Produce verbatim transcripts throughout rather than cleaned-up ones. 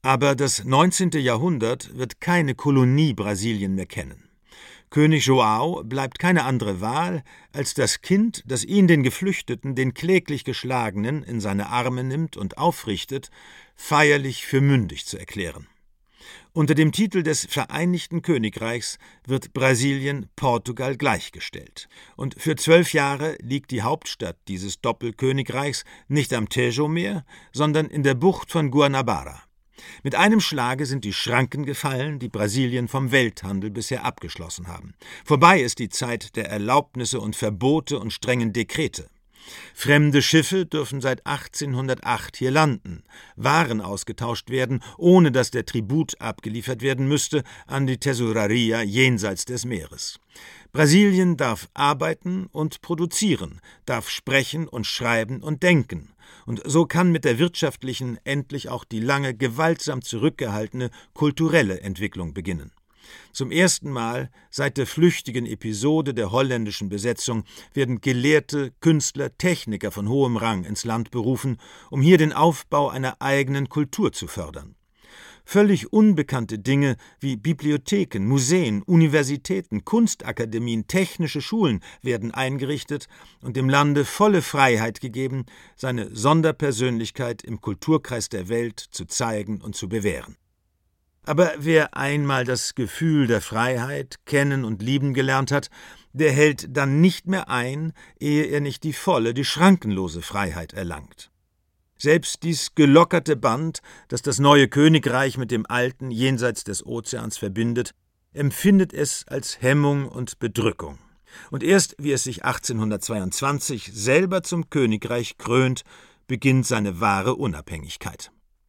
Aber das neunzehnte Jahrhundert wird keine Kolonie Brasilien mehr kennen. König João bleibt keine andere Wahl, als das Kind, das ihn, den Geflüchteten, den kläglich Geschlagenen, in seine Arme nimmt und aufrichtet, feierlich für mündig zu erklären. Unter dem Titel des Vereinigten Königreichs wird Brasilien Portugal gleichgestellt. Und für zwölf Jahre liegt die Hauptstadt dieses Doppelkönigreichs nicht am Tejo-Meer, sondern in der Bucht von Guanabara. Mit einem Schlage sind die Schranken gefallen, die Brasilien vom Welthandel bisher abgeschlossen haben. Vorbei ist die Zeit der Erlaubnisse und Verbote und strengen Dekrete. Fremde Schiffe dürfen seit achtzehnhundertacht hier landen, Waren ausgetauscht werden, ohne dass der Tribut abgeliefert werden müsste an die Tesouraria jenseits des Meeres. Brasilien darf arbeiten und produzieren, darf sprechen und schreiben und denken. Und so kann mit der wirtschaftlichen endlich auch die lange gewaltsam zurückgehaltene kulturelle Entwicklung beginnen. Zum ersten Mal seit der flüchtigen Episode der holländischen Besetzung werden Gelehrte, Künstler, Techniker von hohem Rang ins Land berufen, um hier den Aufbau einer eigenen Kultur zu fördern. Völlig unbekannte Dinge wie Bibliotheken, Museen, Universitäten, Kunstakademien, technische Schulen werden eingerichtet und dem Lande volle Freiheit gegeben, seine Sonderpersönlichkeit im Kulturkreis der Welt zu zeigen und zu bewähren. Aber wer einmal das Gefühl der Freiheit kennen und lieben gelernt hat, der hält dann nicht mehr ein, ehe er nicht die volle, die schrankenlose Freiheit erlangt. Selbst dies gelockerte Band, das das neue Königreich mit dem alten jenseits des Ozeans verbindet, empfindet es als Hemmung und Bedrückung. Und erst wie es sich achtzehnhundertzweiundzwanzig selber zum Königreich krönt, beginnt seine wahre Unabhängigkeit.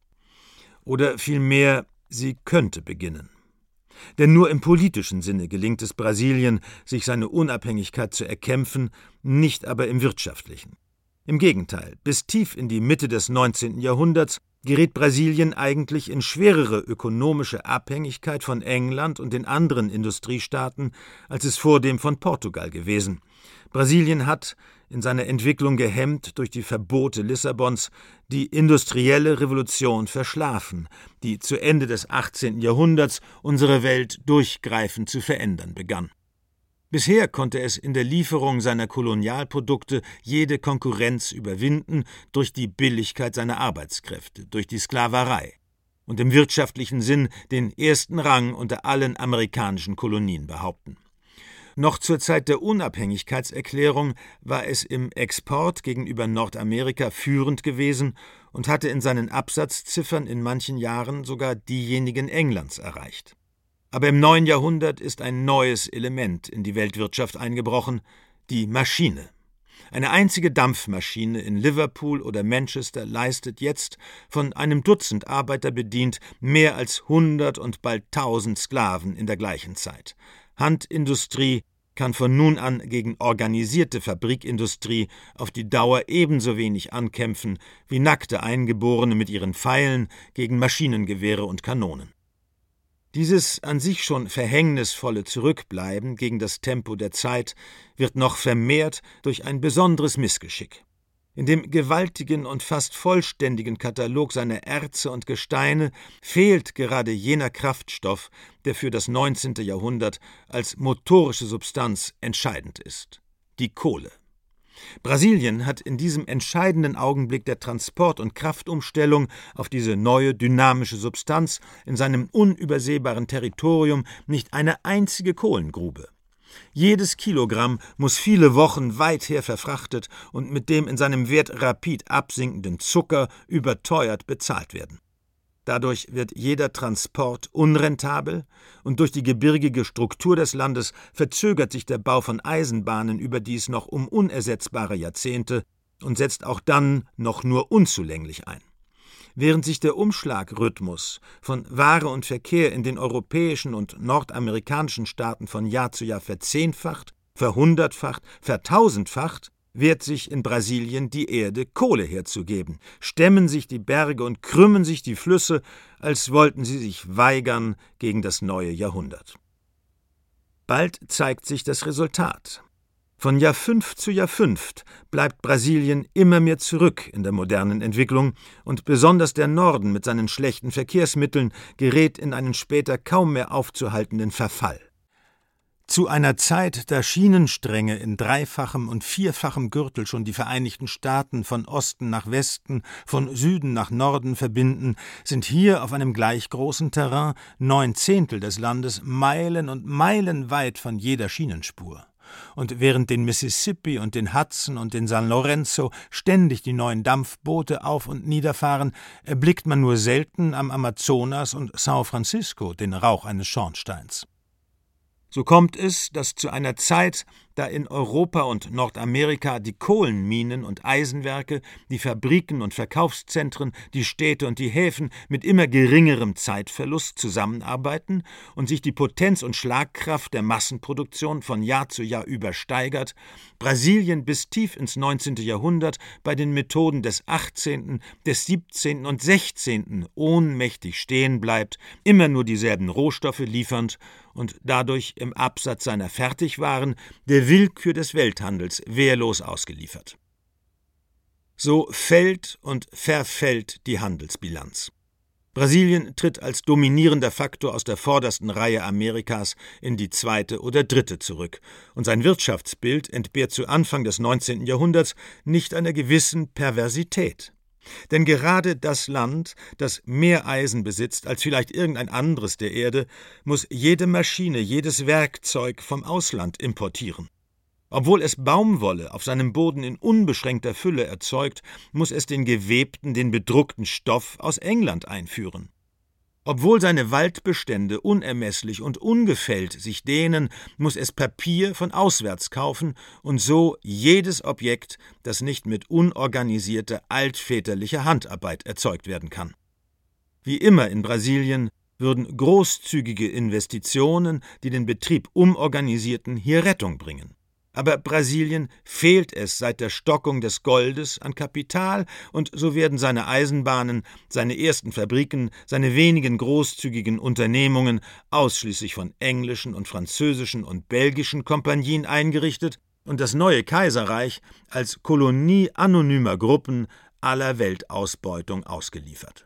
Oder vielmehr, sie könnte beginnen. Denn nur im politischen Sinne gelingt es Brasilien, sich seine Unabhängigkeit zu erkämpfen, nicht aber im wirtschaftlichen. Im Gegenteil, bis tief in die Mitte des neunzehnten Jahrhunderts gerät Brasilien eigentlich in schwerere ökonomische Abhängigkeit von England und den anderen Industriestaaten, als es vordem von Portugal gewesen. Brasilien hat, in seiner Entwicklung gehemmt durch die Verbote Lissabons, die industrielle Revolution verschlafen, die zu Ende des achtzehnten Jahrhunderts unsere Welt durchgreifend zu verändern begann. Bisher konnte es in der Lieferung seiner Kolonialprodukte jede Konkurrenz überwinden durch die Billigkeit seiner Arbeitskräfte, durch die Sklaverei und im wirtschaftlichen Sinn den ersten Rang unter allen amerikanischen Kolonien behaupten. Noch zur Zeit der Unabhängigkeitserklärung war es im Export gegenüber Nordamerika führend gewesen und hatte in seinen Absatzziffern in manchen Jahren sogar diejenigen Englands erreicht. Aber im neuen Jahrhundert ist ein neues Element in die Weltwirtschaft eingebrochen, die Maschine. Eine einzige Dampfmaschine in Liverpool oder Manchester leistet jetzt, von einem Dutzend Arbeiter bedient, mehr als hundert und bald tausend Sklaven in der gleichen Zeit. Handindustrie kann von nun an gegen organisierte Fabrikindustrie auf die Dauer ebenso wenig ankämpfen wie nackte Eingeborene mit ihren Pfeilen gegen Maschinengewehre und Kanonen. Dieses an sich schon verhängnisvolle Zurückbleiben gegen das Tempo der Zeit wird noch vermehrt durch ein besonderes Missgeschick. In dem gewaltigen und fast vollständigen Katalog seiner Erze und Gesteine fehlt gerade jener Kraftstoff, der für das neunzehnte Jahrhundert als motorische Substanz entscheidend ist: die Kohle. Brasilien hat in diesem entscheidenden Augenblick der Transport- und Kraftumstellung auf diese neue dynamische Substanz in seinem unübersehbaren Territorium nicht eine einzige Kohlengrube. Jedes Kilogramm muss viele Wochen weither verfrachtet und mit dem in seinem Wert rapid absinkenden Zucker überteuert bezahlt werden. Dadurch wird jeder Transport unrentabel und durch die gebirgige Struktur des Landes verzögert sich der Bau von Eisenbahnen überdies noch um unersetzbare Jahrzehnte und setzt auch dann noch nur unzulänglich ein. Während sich der Umschlagrhythmus von Ware und Verkehr in den europäischen und nordamerikanischen Staaten von Jahr zu Jahr verzehnfacht, verhundertfacht, vertausendfacht, wehrt sich in Brasilien die Erde, Kohle herzugeben, stemmen sich die Berge und krümmen sich die Flüsse, als wollten sie sich weigern gegen das neue Jahrhundert. Bald zeigt sich das Resultat. Von Jahr fünf zu Jahr fünf bleibt Brasilien immer mehr zurück in der modernen Entwicklung, und besonders der Norden mit seinen schlechten Verkehrsmitteln gerät in einen später kaum mehr aufzuhaltenden Verfall. Zu einer Zeit, da Schienenstränge in dreifachem und vierfachem Gürtel schon die Vereinigten Staaten von Osten nach Westen, von Süden nach Norden verbinden, sind hier auf einem gleich großen Terrain neun Zehntel des Landes Meilen und Meilen weit von jeder Schienenspur. Und während den Mississippi und den Hudson und den San Lorenzo ständig die neuen Dampfboote auf und niederfahren, erblickt man nur selten am Amazonas und São Francisco den Rauch eines Schornsteins. So kommt es, dass zu einer Zeit, da in Europa und Nordamerika die Kohlenminen und Eisenwerke, die Fabriken und Verkaufszentren, die Städte und die Häfen mit immer geringerem Zeitverlust zusammenarbeiten und sich die Potenz und Schlagkraft der Massenproduktion von Jahr zu Jahr übersteigert, Brasilien bis tief ins neunzehnte Jahrhundert bei den Methoden des achtzehnten, des siebzehnten und sechzehnten ohnmächtig stehen bleibt, immer nur dieselben Rohstoffe liefernd und dadurch im Absatz seiner Fertigwaren der Willkür des Welthandels wehrlos ausgeliefert. So fällt und verfällt die Handelsbilanz. Brasilien tritt als dominierender Faktor aus der vordersten Reihe Amerikas in die zweite oder dritte zurück, und sein Wirtschaftsbild entbehrt zu Anfang des neunzehnten Jahrhunderts nicht einer gewissen Perversität. Denn gerade das Land, das mehr Eisen besitzt als vielleicht irgendein anderes der Erde, muss jede Maschine, jedes Werkzeug vom Ausland importieren. Obwohl es Baumwolle auf seinem Boden in unbeschränkter Fülle erzeugt, muss es den gewebten, den bedruckten Stoff aus England einführen. Obwohl seine Waldbestände unermesslich und ungefällt sich dehnen, muss es Papier von auswärts kaufen und so jedes Objekt, das nicht mit unorganisierter, altväterlicher Handarbeit erzeugt werden kann. Wie immer in Brasilien würden großzügige Investitionen, die den Betrieb umorganisierten, hier Rettung bringen. Aber Brasilien fehlt es seit der Stockung des Goldes an Kapital, und so werden seine Eisenbahnen, seine ersten Fabriken, seine wenigen großzügigen Unternehmungen ausschließlich von englischen und französischen und belgischen Kompanien eingerichtet und das neue Kaiserreich als Kolonie anonymer Gruppen aller Weltausbeutung ausgeliefert.